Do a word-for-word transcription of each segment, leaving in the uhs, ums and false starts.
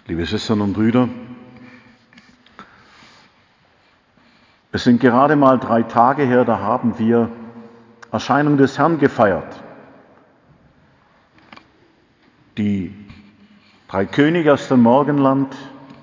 Liebe Schwestern und Brüder, es sind gerade mal drei Tage her, da haben wir Erscheinung des Herrn gefeiert. Die drei Könige aus dem Morgenland,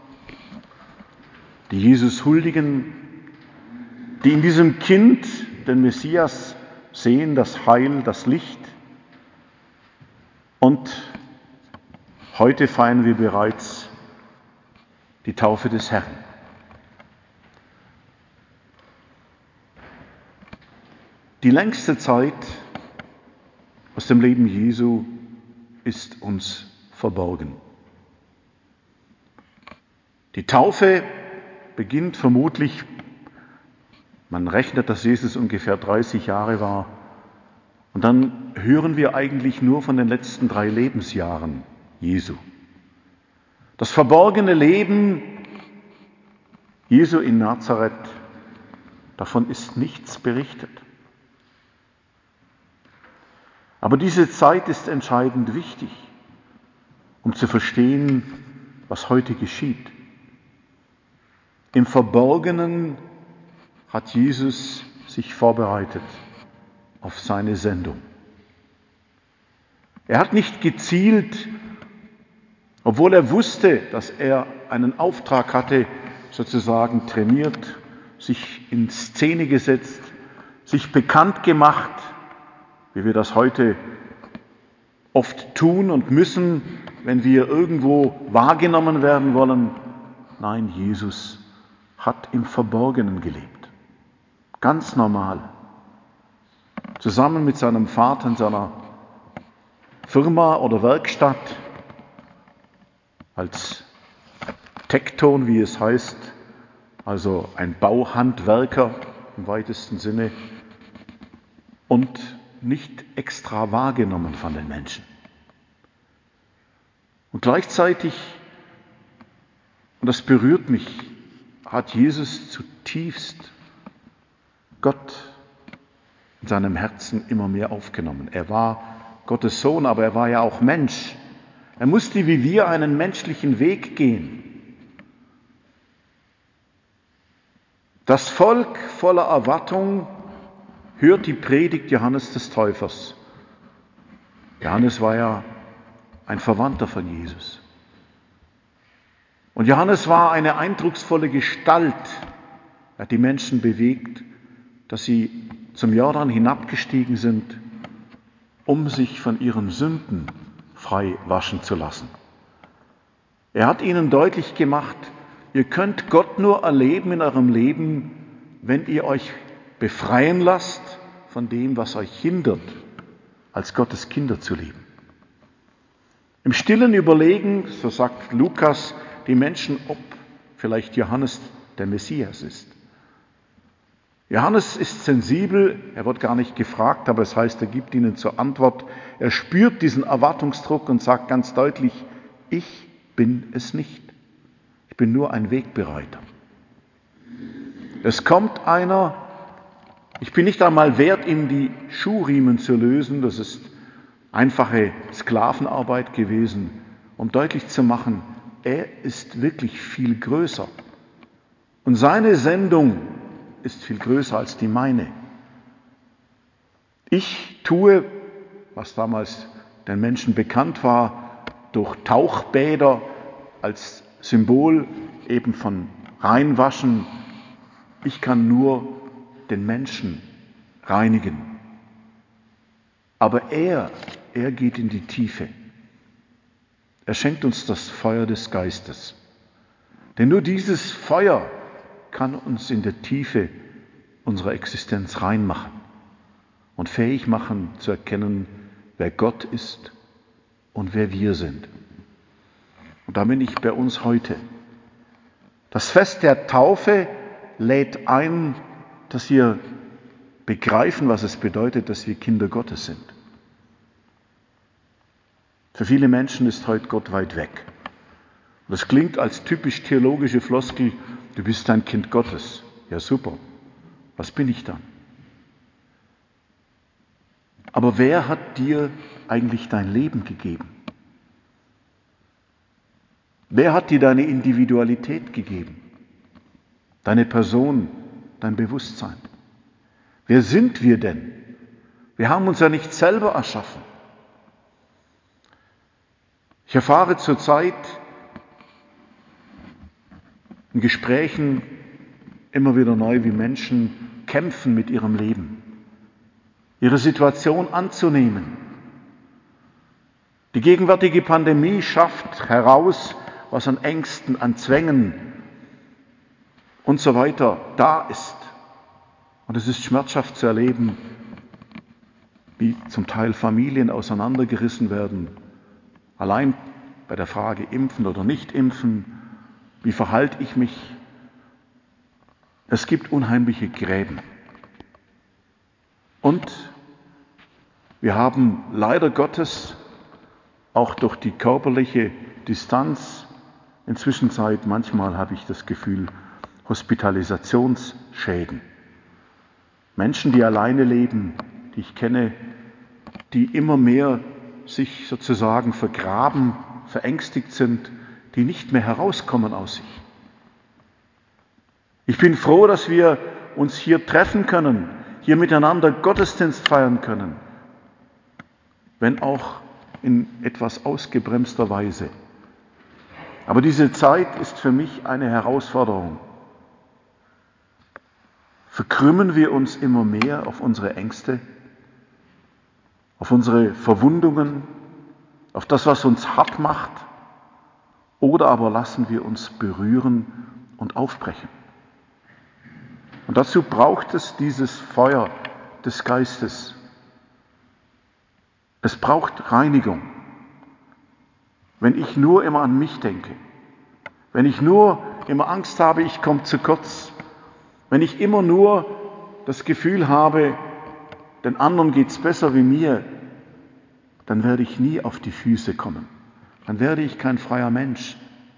die Jesus huldigen, die in diesem Kind den Messias sehen, das Heil, das Licht. Und heute feiern wir bereits die Taufe des Herrn. Die längste Zeit aus dem Leben Jesu ist uns verborgen. Die Taufe beginnt vermutlich, man rechnet, dass Jesus ungefähr dreißig Jahre war, und dann hören wir eigentlich nur von den letzten drei Lebensjahren Jesu. Das verborgene Leben Jesu in Nazareth, davon ist nichts berichtet. Aber diese Zeit ist entscheidend wichtig, um zu verstehen, was heute geschieht. Im Verborgenen hat Jesus sich vorbereitet auf seine Sendung. Er hat nicht gezielt, obwohl er wusste, dass er einen Auftrag hatte, sozusagen trainiert, sich in Szene gesetzt, sich bekannt gemacht, wie wir das heute oft tun und müssen, wenn wir irgendwo wahrgenommen werden wollen. Nein, Jesus hat im Verborgenen gelebt. Ganz normal. Zusammen mit seinem Vater in seiner Firma oder Werkstatt, als Tekton, wie es heißt, also ein Bauhandwerker im weitesten Sinne, und nicht extra wahrgenommen von den Menschen. Und gleichzeitig, und das berührt mich, hat Jesus zutiefst Gott in seinem Herzen immer mehr aufgenommen. Er war Gottes Sohn, aber er war ja auch Mensch. Er musste wie wir einen menschlichen Weg gehen. Das Volk voller Erwartung hört die Predigt Johannes des Täufers. Johannes war ja ein Verwandter von Jesus. Und Johannes war eine eindrucksvolle Gestalt. Er hat die Menschen bewegt, dass sie zum Jordan hinabgestiegen sind, um sich von ihren Sünden frei waschen zu lassen. Er hat ihnen deutlich gemacht, ihr könnt Gott nur erleben in eurem Leben, wenn ihr euch befreien lasst von dem, was euch hindert, als Gottes Kinder zu leben. Im Stillen überlegen, so sagt Lukas, die Menschen, ob vielleicht Johannes der Messias ist. Johannes ist sensibel, er wird gar nicht gefragt, aber es heißt, er gibt ihnen zur Antwort, er spürt diesen Erwartungsdruck und sagt ganz deutlich, ich bin es nicht. Ich bin nur ein Wegbereiter. Es kommt einer, ich bin nicht einmal wert, ihm die Schuhriemen zu lösen, das ist einfache Sklavenarbeit gewesen, um deutlich zu machen, er ist wirklich viel größer. Und seine Sendung ist viel größer als die meine. Ich tue, was damals den Menschen bekannt war, durch Tauchbäder als Symbol eben von Reinwaschen. Ich kann nur den Menschen reinigen. Aber er, er geht in die Tiefe. Er schenkt uns das Feuer des Geistes. Denn nur dieses Feuer kann uns in der Tiefe unserer Existenz reinmachen und fähig machen zu erkennen, wer Gott ist und wer wir sind. Und da bin ich bei uns heute. Das Fest der Taufe lädt ein, dass wir begreifen, was es bedeutet, dass wir Kinder Gottes sind. Für viele Menschen ist heute Gott weit weg. Das klingt als typisch theologische Floskel, du bist ein Kind Gottes. Ja, super. Was bin ich dann? Aber wer hat dir eigentlich dein Leben gegeben? Wer hat dir deine Individualität gegeben? Deine Person, dein Bewusstsein? Wer sind wir denn? Wir haben uns ja nicht selber erschaffen. Ich erfahre zurzeit in Gesprächen immer wieder neu, wie Menschen kämpfen mit ihrem Leben, ihre Situation anzunehmen. Die gegenwärtige Pandemie schafft heraus, was an Ängsten, an Zwängen und so weiter da ist. Und es ist schmerzhaft zu erleben, wie zum Teil Familien auseinandergerissen werden, allein bei der Frage impfen oder nicht impfen, wie verhalte ich mich? Es gibt unheimliche Gräben. Und wir haben leider Gottes auch durch die körperliche Distanz inzwischen Zeit, manchmal habe ich das Gefühl, Hospitalisationsschäden. Menschen, die alleine leben, die ich kenne, die immer mehr sich sozusagen vergraben, verängstigt sind, die nicht mehr herauskommen aus sich. Ich bin froh, dass wir uns hier treffen können, hier miteinander Gottesdienst feiern können, wenn auch in etwas ausgebremster Weise. Aber diese Zeit ist für mich eine Herausforderung. Verkrümmen wir uns immer mehr auf unsere Ängste, auf unsere Verwundungen, auf das, was uns hart macht, oder aber lassen wir uns berühren und aufbrechen. Und dazu braucht es dieses Feuer des Geistes. Es braucht Reinigung. Wenn ich nur immer an mich denke, wenn ich nur immer Angst habe, ich komme zu kurz, wenn ich immer nur das Gefühl habe, den anderen geht es besser wie mir, dann werde ich nie auf die Füße kommen. Dann werde ich kein freier Mensch.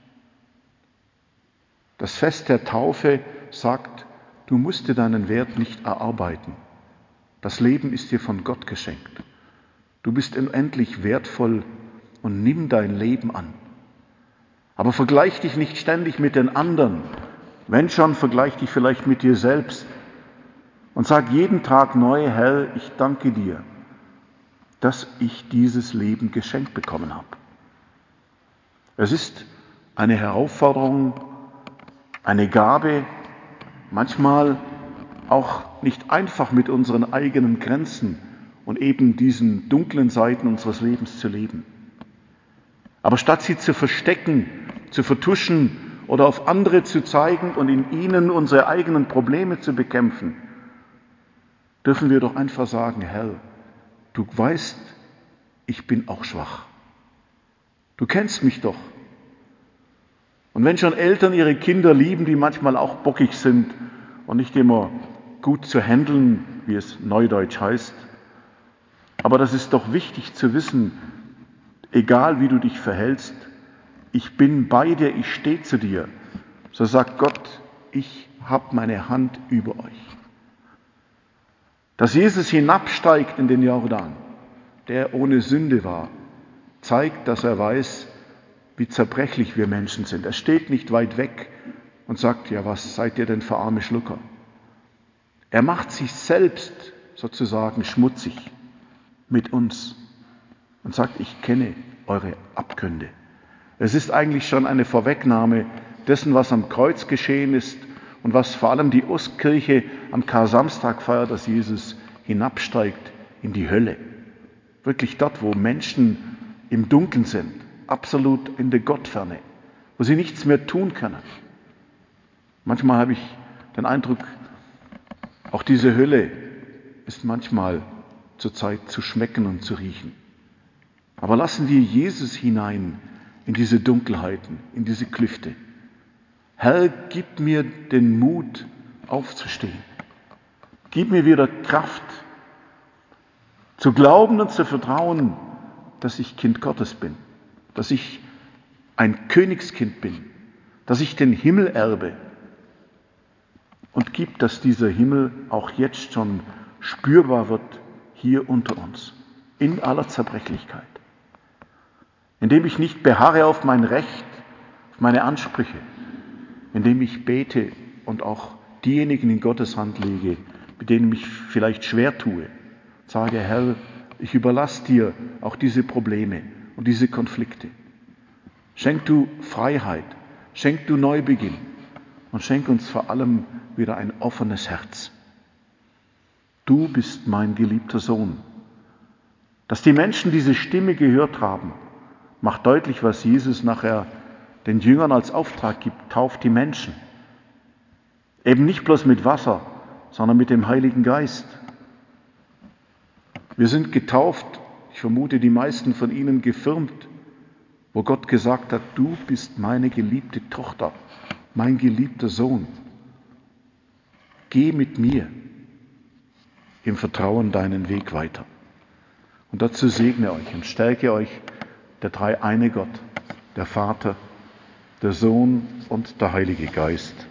Das Fest der Taufe sagt, du musst dir deinen Wert nicht erarbeiten. Das Leben ist dir von Gott geschenkt. Du bist unendlich wertvoll und nimm dein Leben an. Aber vergleich dich nicht ständig mit den anderen. Wenn schon, vergleich dich vielleicht mit dir selbst. Und sag jeden Tag neu, Herr, ich danke dir, dass ich dieses Leben geschenkt bekommen habe. Es ist eine Herausforderung, eine Gabe, manchmal auch nicht einfach mit unseren eigenen Grenzen und eben diesen dunklen Seiten unseres Lebens zu leben. Aber statt sie zu verstecken, zu vertuschen oder auf andere zu zeigen und in ihnen unsere eigenen Probleme zu bekämpfen, dürfen wir doch einfach sagen, Herr, du weißt, ich bin auch schwach. Du kennst mich doch. Und wenn schon Eltern ihre Kinder lieben, die manchmal auch bockig sind und nicht immer gut zu handeln, wie es neudeutsch heißt, aber das ist doch wichtig zu wissen, egal wie du dich verhältst, ich bin bei dir, ich stehe zu dir. So sagt Gott, ich habe meine Hand über euch. Dass Jesus hinabsteigt in den Jordan, der ohne Sünde war, zeigt, dass er weiß, wie zerbrechlich wir Menschen sind. Er steht nicht weit weg und sagt, ja, was seid ihr denn für arme Schlucker? Er macht sich selbst sozusagen schmutzig mit uns und sagt, ich kenne eure Abgründe. Es ist eigentlich schon eine Vorwegnahme dessen, was am Kreuz geschehen ist und was vor allem die Ostkirche am Kar-Samstag feiert, dass Jesus hinabsteigt in die Hölle. Wirklich dort, wo Menschen im Dunkeln sind, absolut in der Gottferne, wo sie nichts mehr tun können. Manchmal habe ich den Eindruck, auch diese Hölle ist manchmal zur Zeit zu schmecken und zu riechen. Aber lassen wir Jesus hinein in diese Dunkelheiten, in diese Klüfte. Herr, gib mir den Mut, aufzustehen. Gib mir wieder Kraft, zu glauben und zu vertrauen, dass ich Kind Gottes bin, dass ich ein Königskind bin, dass ich den Himmel erbe. Und gib, dass dieser Himmel auch jetzt schon spürbar wird hier unter uns, in aller Zerbrechlichkeit. Indem ich nicht beharre auf mein Recht, meine Ansprüche, indem ich bete und auch diejenigen in Gottes Hand lege, mit denen ich vielleicht schwer tue. Sage, Herr, ich überlasse dir auch diese Probleme und diese Konflikte. Schenk du Freiheit, schenk du Neubeginn und schenk uns vor allem wieder ein offenes Herz. Du bist mein geliebter Sohn. Dass die Menschen diese Stimme gehört haben, macht deutlich, was Jesus nachher den Jüngern als Auftrag gibt: Tauft die Menschen. Eben nicht bloß mit Wasser, sondern mit dem Heiligen Geist. Wir sind getauft, ich vermute die meisten von Ihnen gefirmt, wo Gott gesagt hat, du bist meine geliebte Tochter, mein geliebter Sohn. Geh mit mir im Vertrauen deinen Weg weiter. Und dazu segne euch und stärke euch der dreieine Gott, der Vater, der Sohn und der Heilige Geist.